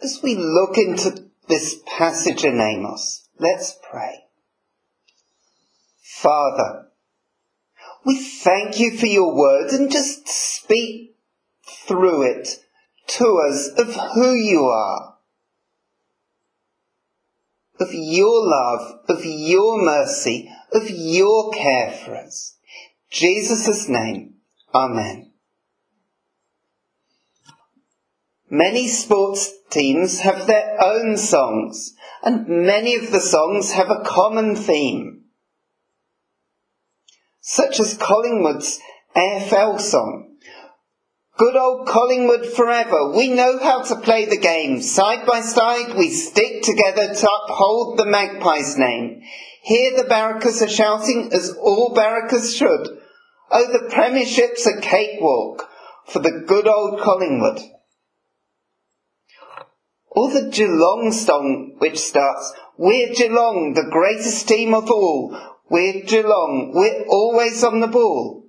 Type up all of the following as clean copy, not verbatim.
As we look into this passage in Amos, let's pray. Father, we thank you for your word, and just speak through it to us of who you are, of your love, of your mercy, of your care for us. In Jesus' name, amen. Many sports teams have their own songs, and many of the songs have a common theme, such as Collingwood's AFL song. Good old Collingwood forever. We know how to play the game. Side by side, we stick together to uphold the Magpies' name. Here the Barrackers are shouting, as all Barrackers should. Oh, the Premiership's a cakewalk for the good old Collingwood. Or the Geelong song, which starts, we're Geelong, the greatest team of all. We're Geelong, we're always on the ball.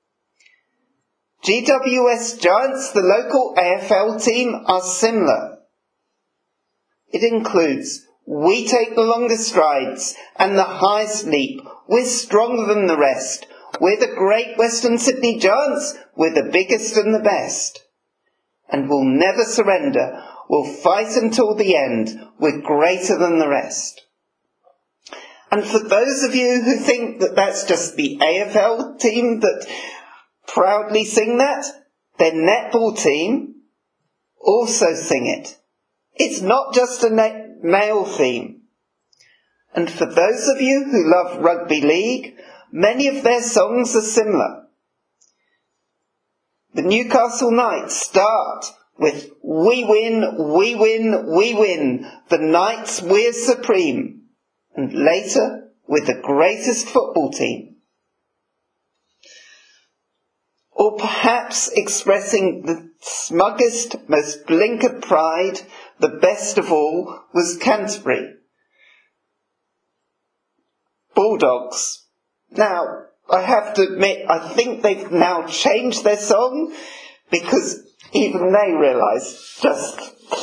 GWS Giants, the local AFL team, are similar. It includes, we take the longest strides and the highest leap. We're stronger than the rest. We're the great Western Sydney Giants. We're the biggest and the best. And we'll never surrender. We'll fight until the end. We're greater than the rest. And for those of you who think that that's just the AFL team that proudly sing that, their netball team also sing it. It's not just a male theme. And for those of you who love rugby league, many of their songs are similar. The Newcastle Knights start with, we win, we win, we win. The Knights, we're supreme. And later, with the greatest football team. Or perhaps expressing the smuggest, most blinkered pride, the best of all, was Canterbury. Bulldogs. Now, I have to admit, I think they've now changed their song, because even they realise just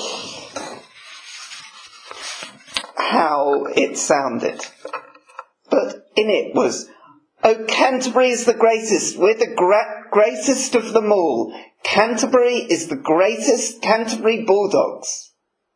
how it sounded. But in it was, oh, Canterbury is the greatest. We're the greatest of them all. Canterbury is the greatest. Canterbury Bulldogs.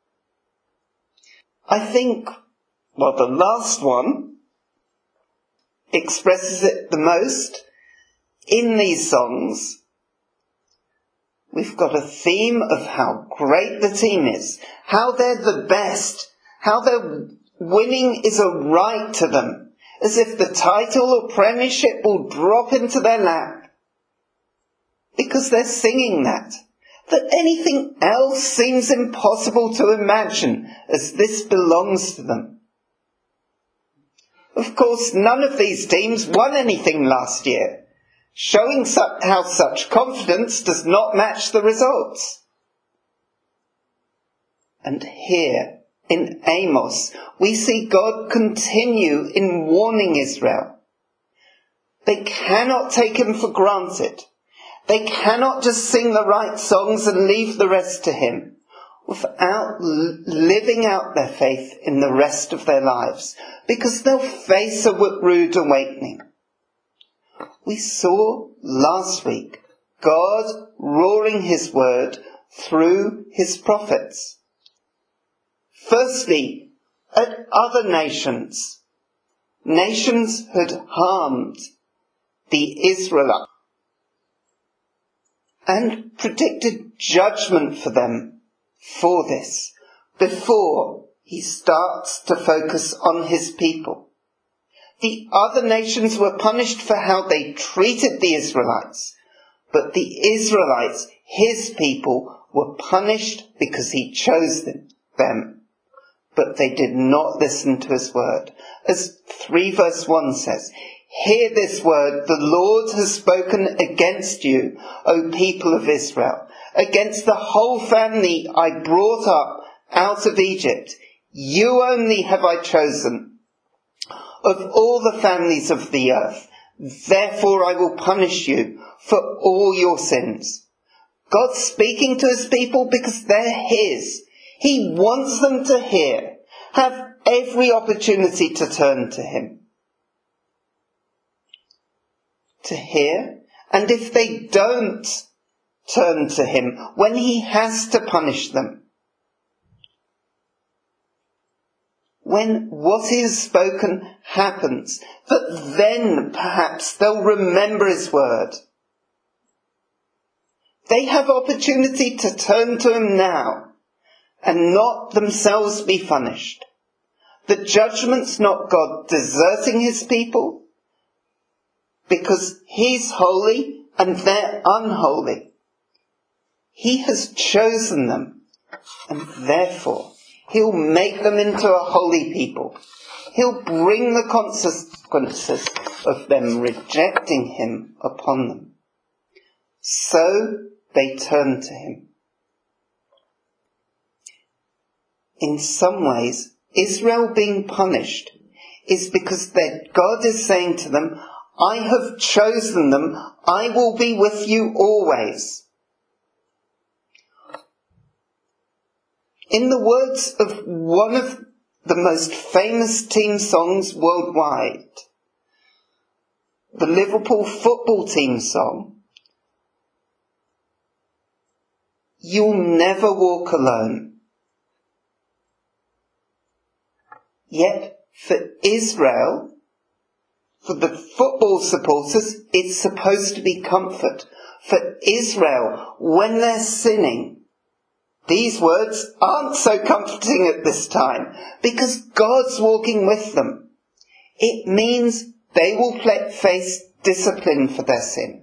I think, well, the last one expresses it the most. In these songs, we've got a theme of how great the team is, how they're the best, how their winning is a right to them, as if the title or premiership will drop into their lap. Because they're singing that anything else seems impossible to imagine, as this belongs to them. Of course, none of these teams won anything last year, showing how such confidence does not match the results. And here, in Amos, we see God continue in warning Israel. They cannot take him for granted. They cannot just sing the right songs and leave the rest to him, without living out their faith in the rest of their lives, because they'll face a rude awakening. We saw last week God roaring his word through his prophets. Firstly, at other nations. Nations had harmed the Israelites and predicted judgment for them for this, before he starts to focus on his people. The other nations were punished for how they treated the Israelites, but the Israelites, his people, were punished because he chose them. But they did not listen to his word. As 3 verse 1 says, hear this word, the Lord has spoken against you, O people of Israel, against the whole family I brought up out of Egypt. You only have I chosen of all the families of the earth. Therefore I will punish you for all your sins. God's speaking to his people because they're his. He wants them to hear, have every opportunity to turn to him. To hear, and if they don't turn to him, when he has to punish them, when what is spoken happens, that then perhaps they'll remember his word. They have opportunity to turn to him now and not themselves be punished. The judgment's not God deserting his people because he's holy and they're unholy. He has chosen them, and therefore he'll make them into a holy people. He'll bring the consequences of them rejecting him upon them. So they turn to him. In some ways, Israel being punished is because their God is saying to them, I have chosen them, I will be with you always. In the words of one of the most famous team songs worldwide, the Liverpool football team song, you'll never walk alone. Yet for Israel, for the football supporters, it's supposed to be comfort. For Israel, when they're sinning, these words aren't so comforting at this time because God's walking with them. It means they will face discipline for their sin.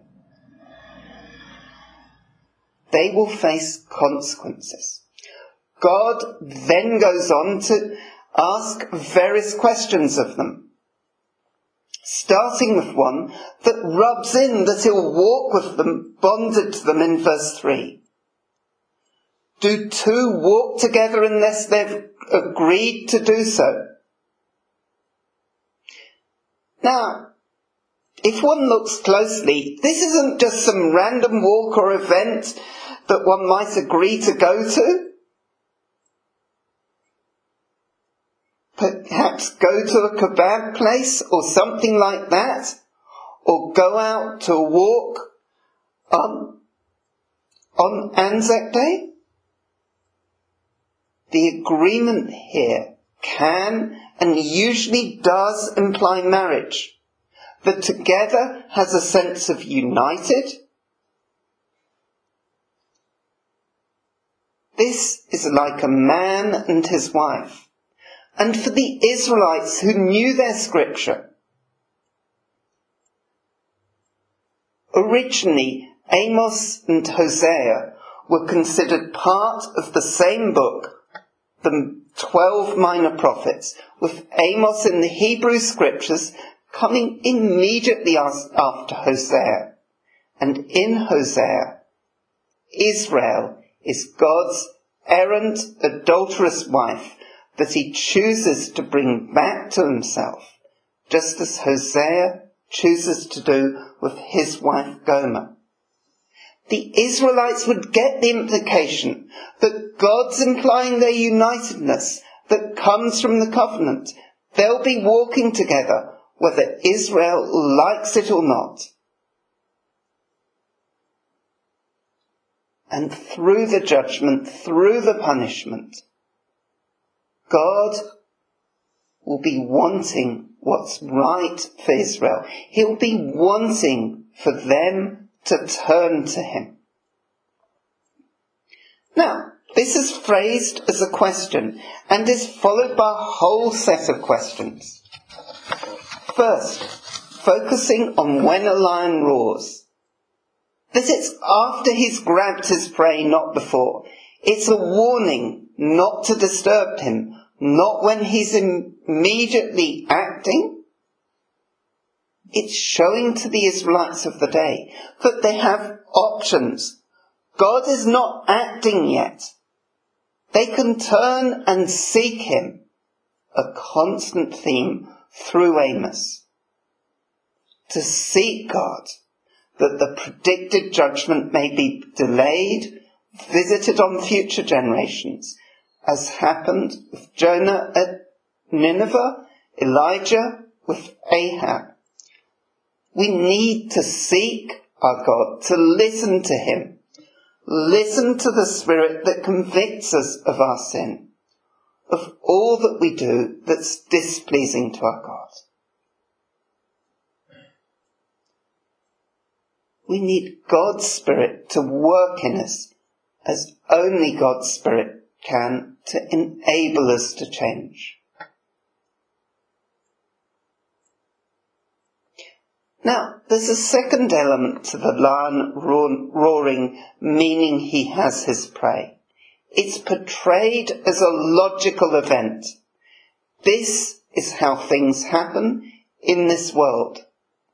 They will face consequences. God then goes on to ask various questions of them, starting with one that rubs in that he'll walk with them, bonded to them in verse 3. Do two walk together unless they've agreed to do so? Now, if one looks closely, this isn't just some random walk or event that one might agree to go to. Perhaps go to a kebab place or something like that, or go out to a walk on Anzac Day. The agreement here can and usually does imply marriage. The together has a sense of united. This is like a man and his wife. And for the Israelites who knew their scripture, originally Amos and Hosea were considered part of the same book, the 12 minor prophets, with Amos in the Hebrew scriptures coming immediately after Hosea. And in Hosea, Israel is God's errant, adulterous wife that he chooses to bring back to himself, just as Hosea chooses to do with his wife Gomer. The Israelites would get the implication that God's implying their unitedness that comes from the covenant. They'll be walking together whether Israel likes it or not. And through the judgment, through the punishment, God will be wanting what's right for Israel. He'll be wanting for them to turn to him. Now, this is phrased as a question and is followed by a whole set of questions. First, focusing on when a lion roars. That it's after he's grabbed his prey, not before. It's a warning not to disturb him, not when he's immediately acting. It's showing to the Israelites of the day that they have options. God is not acting yet. They can turn and seek him, a constant theme through Amos. To seek God, that the predicted judgment may be delayed, visited on future generations, as happened with Jonah at Nineveh, Elijah with Ahab. We need to seek our God, to listen to him. Listen to the Spirit that convicts us of our sin, of all that we do that's displeasing to our God. We need God's Spirit to work in us as only God's Spirit can, to enable us to change. Now, there's a second element to the lion roaring, meaning he has his prey. It's portrayed as a logical event. This is how things happen in this world.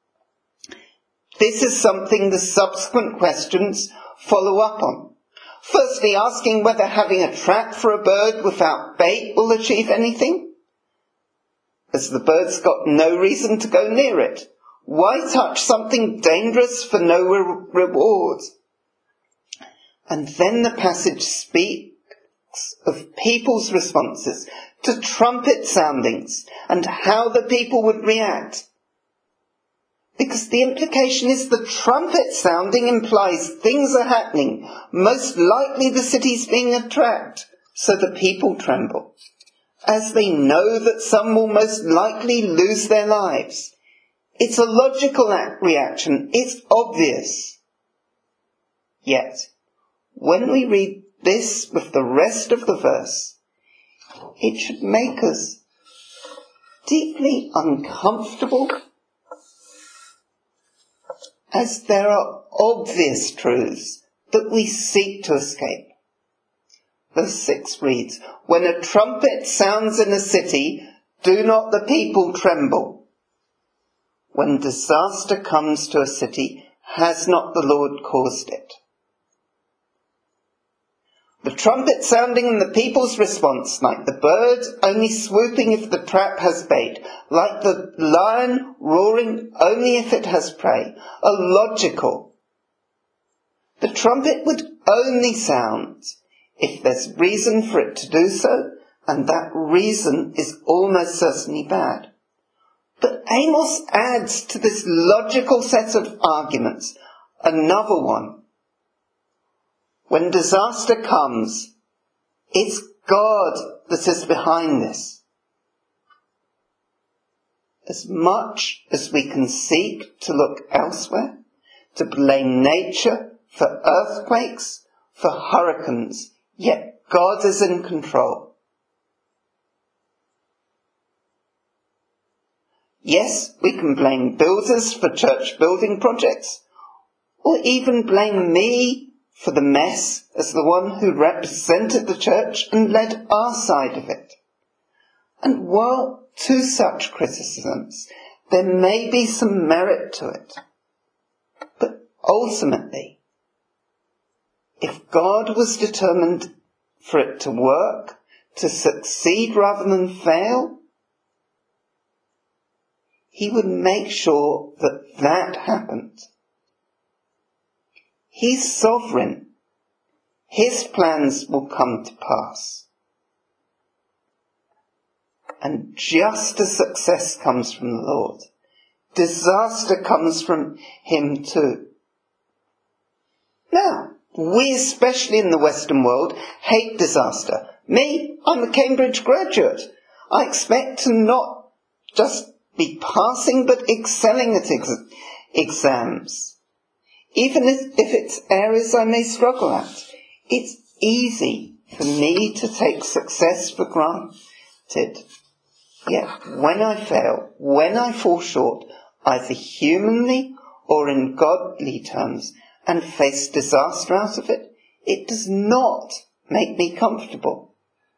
This is something the subsequent questions follow up on. Firstly, asking whether having a trap for a bird without bait will achieve anything, as the bird's got no reason to go near it. Why touch something dangerous for no reward? And then the passage speaks of people's responses to trumpet soundings and how the people would react. Because the implication is the trumpet sounding implies things are happening. Most likely the city's being attacked, so the people tremble, as they know that some will most likely lose their lives. It's a logical reaction. It's obvious. Yet, when we read this with the rest of the verse, it should make us deeply uncomfortable, as there are obvious truths that we seek to escape. Verse 6 reads, "When a trumpet sounds in a city, do not the people tremble? When disaster comes to a city, has not the Lord caused it?" The trumpet sounding and the people's response, like the bird only swooping if the trap has bait, like the lion roaring only if it has prey, are logical. The trumpet would only sound if there's reason for it to do so, and that reason is almost certainly bad. But Amos adds to this logical set of arguments another one. When disaster comes, it's God that is behind this. As much as we can seek to look elsewhere, to blame nature for earthquakes, for hurricanes, yet God is in control. Yes, we can blame builders for church building projects, or even blame me for the mess as the one who represented the church and led our side of it. And while to such criticisms there may be some merit to it, but ultimately, if God was determined for it to work, to succeed rather than fail, he would make sure that that happened. He's sovereign. His plans will come to pass. And just as success comes from the Lord, disaster comes from him too. Now, we especially in the Western world hate disaster. Me, I'm a Cambridge graduate. I expect to not just be passing but excelling at exams. Even if it's areas I may struggle at. It's easy for me to take success for granted. Yet when I fail, when I fall short, either humanly or in godly terms, and face disaster out of it, it does not make me comfortable.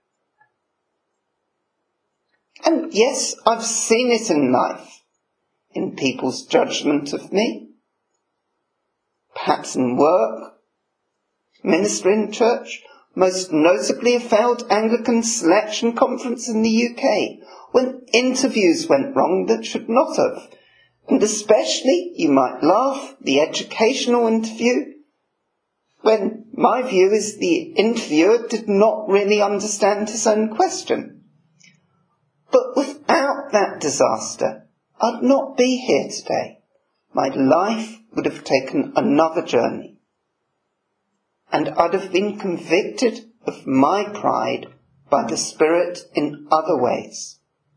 And yes, I've seen it in life, in people's judgment of me, perhaps in work, ministry in church, most notably a failed Anglican selection conference in the UK, when interviews went wrong that should not have. And especially, you might laugh, the educational interview, when My view is the interviewer did not really understand his own question. But without that disaster, I'd not be here today. My life would have taken another journey. And I'd have been convicted of my pride by the Spirit in other ways.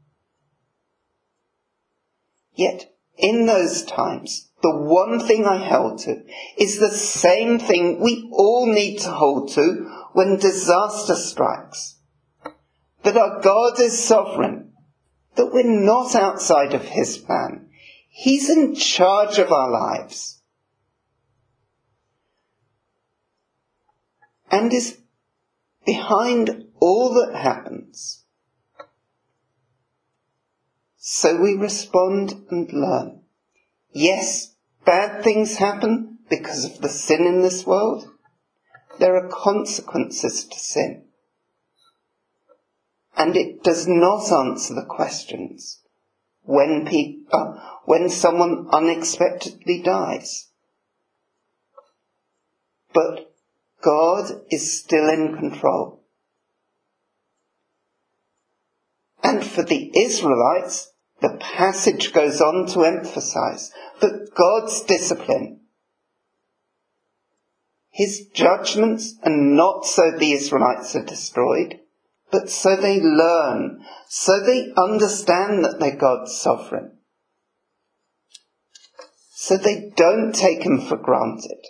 Yet, in those times, the one thing I held to is the same thing we all need to hold to when disaster strikes. That our God is sovereign, that we're not outside of his plan. He's in charge of our lives. And is behind all that happens. So we respond and learn. Yes, bad things happen because of the sin in this world. There are consequences to sin. And it does not answer the questions when someone unexpectedly dies. But God is still in control. And for the Israelites, the passage goes on to emphasize that God's discipline, his judgments are not so the Israelites are destroyed, but so they learn, so they understand that they're God's sovereign. So they don't take him for granted.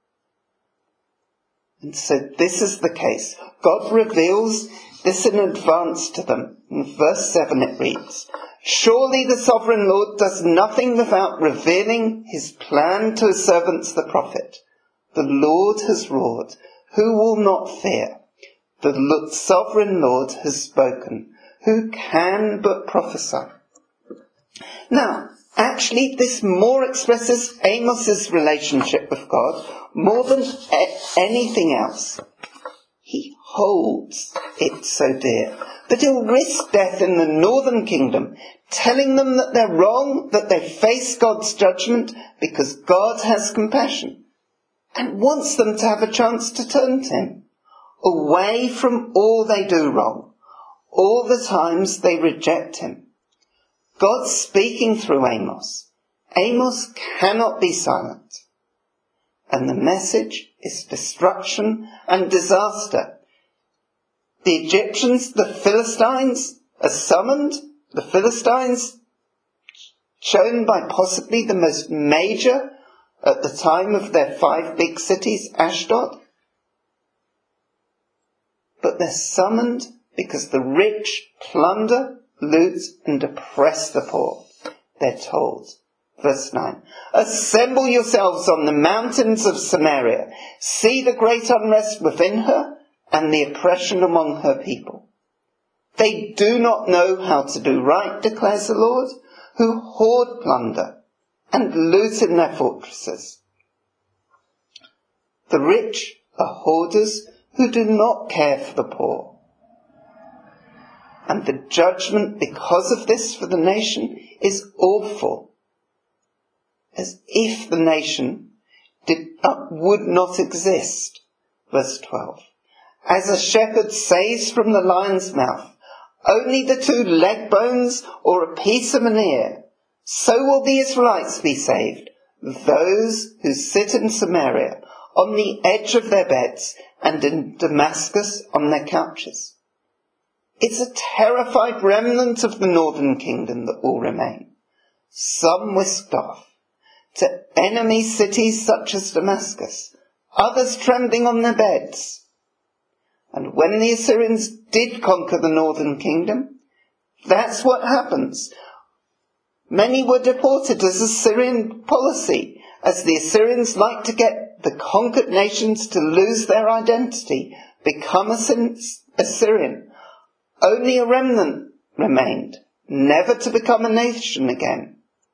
And so this is the case. God reveals this in advance to them. In verse 7 it reads, "Surely the sovereign Lord does nothing without revealing his plan to his servants the prophet. The Lord has roared. Who will not fear? The sovereign Lord has spoken. Who can but prophesy?" Now, actually, this more expresses Amos's relationship with God more than anything else. He holds it so dear that he'll risk death in the northern kingdom, telling them that they're wrong, that they face God's judgment because God has compassion and wants them to have a chance to turn to him, away from all they do wrong, all the times they reject him. God's speaking through Amos. Amos cannot be silent. And the message is destruction and disaster. The Egyptians, the Philistines, are summoned. The Philistines, shown by possibly the most major at the time of their 5 big cities, Ashdod. But they're summoned because the rich plunder, loot, and oppress the poor. They're told. Verse 9, "Assemble yourselves on the mountains of Samaria. See the great unrest within her and the oppression among her people. They do not know how to do right, declares the Lord, who hoard plunder and loot in their fortresses." The rich are hoarders who do not care for the poor. And the judgment because of this for the nation is awful. As if the nation would not exist. Verse 12. "As a shepherd says from the lion's mouth, only the 2 leg bones or a piece of an ear, so will the Israelites be saved, those who sit in Samaria on the edge of their beds and in Damascus on their couches." It's a terrified remnant of the northern kingdom that will remain, some whisked off to enemy cities such as Damascus, others trembling on their beds. And when the Assyrians did conquer the northern kingdom, that's what happens. Many were deported as Assyrian policy, as the Assyrians like to get the conquered nations to lose their identity, become Assyrian. Only a remnant remained, never to become a nation again.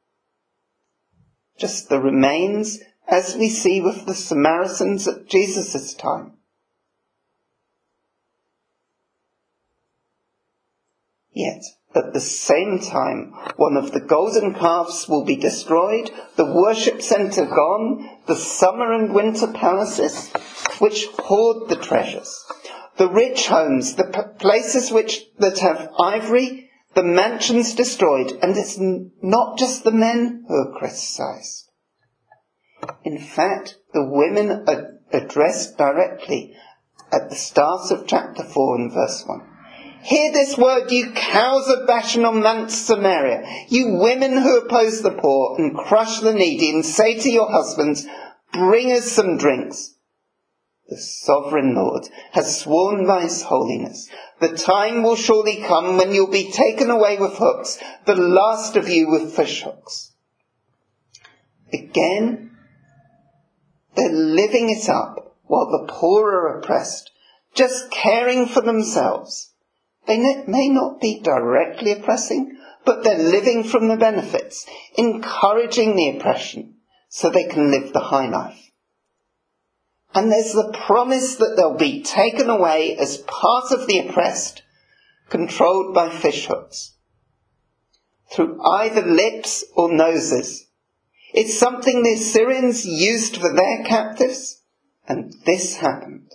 Just the remains, as we see with the Samaritans at Jesus' time. Yet, at the same time, one of the golden calves will be destroyed, the worship centre gone, the summer and winter palaces which hoard the treasures, the rich homes, the places that have ivory, the mansions destroyed. And it's not just the men who are criticised. In fact, the women are addressed directly at the start of chapter 4 and verse 1. Hear this word, you cows of Bashan on Mount Samaria, you women who oppose the poor and crush the needy, and say to your husbands, bring us some drinks. The sovereign Lord has sworn by his holiness. The time will surely come when you'll be taken away with hooks, the last of you with fishhooks. Again, they're living it up while the poor are oppressed, just caring for themselves. They may not be directly oppressing, but they're living from the benefits, encouraging the oppression so they can live the high life. And there's the promise that they'll be taken away as part of the oppressed, controlled by fishhooks, through either lips or noses. It's something the Assyrians used for their captives, and this happened.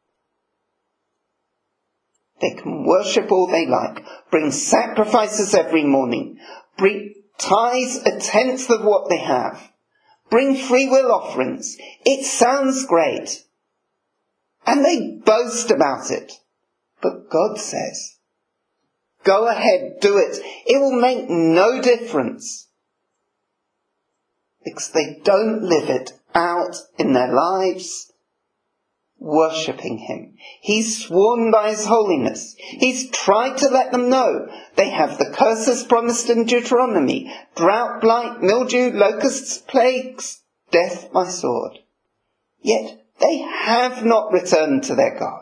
They can worship all they like, bring sacrifices every morning, tithe a tenth of what they have, bring free will offerings. It sounds great. And they boast about it. But God says, go ahead, do it. It will make no difference. Because they don't live it out in their lives, worshipping him. He's sworn by his holiness. He's tried to let them know they have the curses promised in Deuteronomy: drought, blight, mildew, locusts, plagues, death by sword. Yet they have not returned to their God.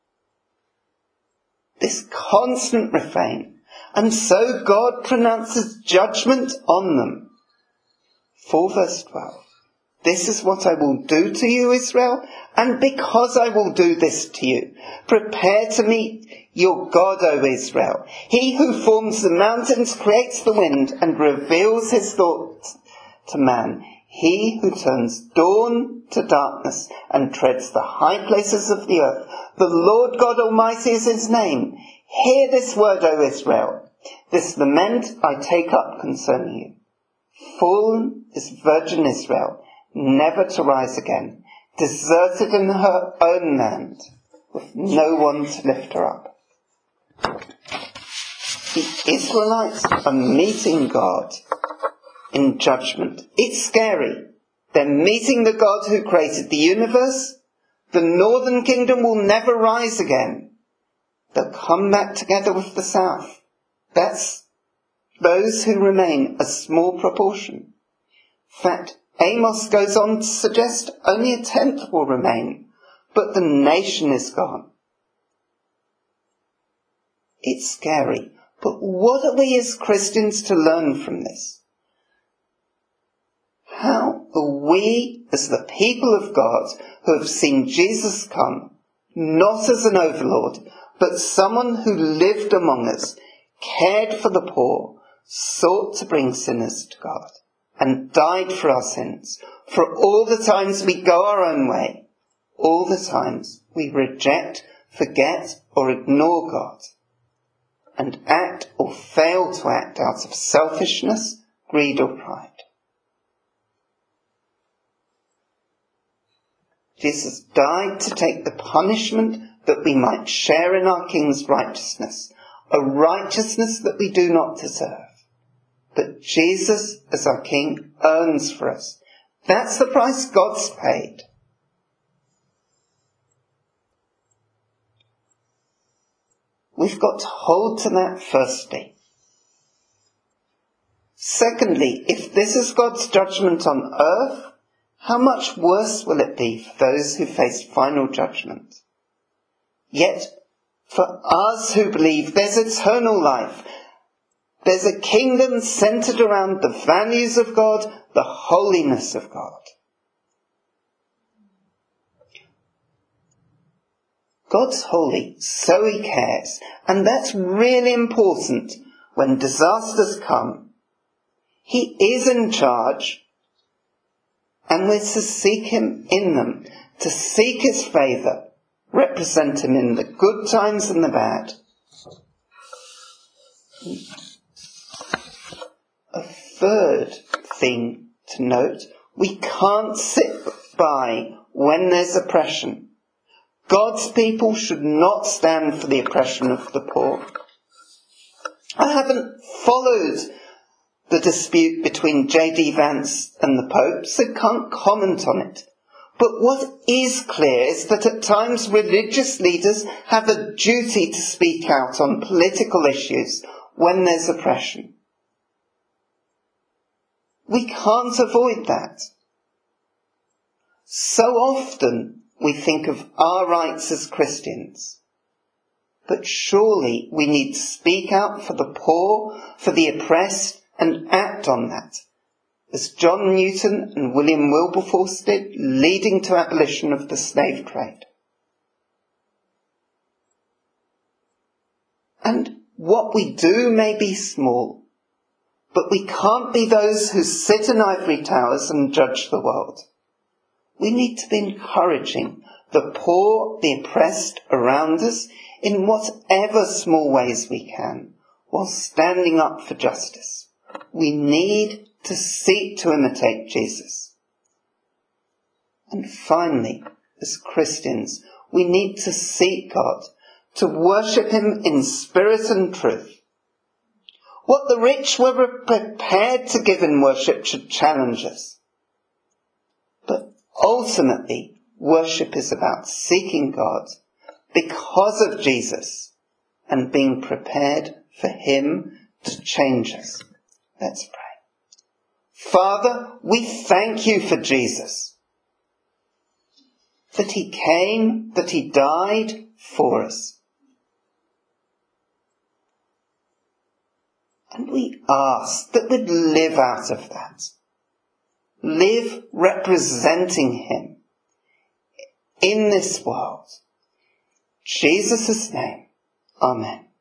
This constant refrain. And so God pronounces judgment on them. 4 verse 12. This is what I will do to you, Israel, and because I will do this to you, prepare to meet your God, O Israel. He who forms the mountains, creates the wind, and reveals his thoughts to man. He who turns dawn to darkness and treads the high places of the earth. The Lord God Almighty is his name. Hear this word, O Israel. This lament I take up concerning you. Fallen is virgin Israel, never to rise again, deserted in her own land, with no one to lift her up. The Israelites are meeting God in judgment. It's scary. They're meeting the God who created the universe. The northern kingdom will never rise again. They'll come back together with the south. That's those who remain, a small proportion. In fact, Amos goes on to suggest only a tenth will remain, but the nation is gone. It's scary, but what are we as Christians to learn from this? How are we, as the people of God, who have seen Jesus come, not as an overlord, but someone who lived among us, cared for the poor, sought to bring sinners to God, and died for our sins, for all the times we go our own way, all the times we reject, forget, or ignore God, and act or fail to act out of selfishness, greed, or pride. Jesus died to take the punishment that we might share in our King's righteousness, a righteousness that we do not deserve. But Jesus, as our King, earns for us. That's the price God's paid. We've got to hold to that firstly. Secondly, if this is God's judgment on earth, how much worse will it be for those who face final judgment? Yet, for us who believe there's eternal life, there's a kingdom centered around the values of God, the holiness of God. God's holy, so he cares, and that's really important when disasters come. He is in charge, and we're to seek him in them, to seek his favour, represent him in the good times and the bad. A third thing to note, we can't sit by when there's oppression. God's people should not stand for the oppression of the poor. I haven't followed the dispute between J.D. Vance and the Pope, so can't comment on it. But what is clear is that at times religious leaders have a duty to speak out on political issues when there's oppression. We can't avoid that. So often we think of our rights as Christians. But surely we need to speak out for the poor, for the oppressed, and act on that, as John Newton and William Wilberforce did, leading to abolition of the slave trade. And what we do may be small, but we can't be those who sit in ivory towers and judge the world. We need to be encouraging the poor, the oppressed around us in whatever small ways we can, while standing up for justice. We need to seek to imitate Jesus. And finally, as Christians, we need to seek God, to worship him in spirit and truth. What the rich were prepared to give in worship should challenge us. But ultimately, worship is about seeking God because of Jesus and being prepared for him to change us. Let's pray. Father, we thank you for Jesus, that he came, that he died for us. And we ask that we'd live out of that. Live representing him in this world. In Jesus' name, amen.